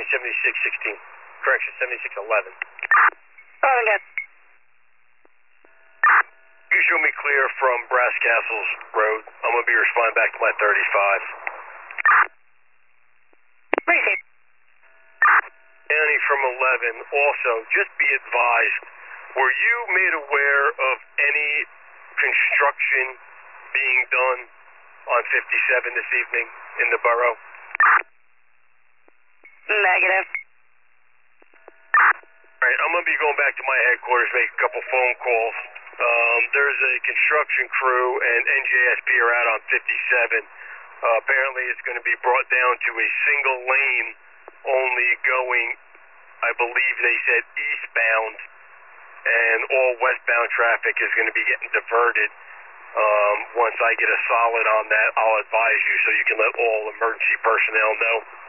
7616. Correction, 7611. Rolling good. You show me clear from Brass Castles Road. I'm going to be responding back to my 35. Received. Annie from 11, also, just be advised, were you made aware of any construction being done on 57 this evening in the borough? Negative. All right, I'm going to be going back to my headquarters, make a couple phone calls. There's a construction crew and NJSP are out on 57. Apparently it's going to be brought down to a single lane, only going, I believe they said eastbound, and all westbound traffic is going to be getting diverted. Once I get a solid on that, I'll advise you so you can let all emergency personnel know.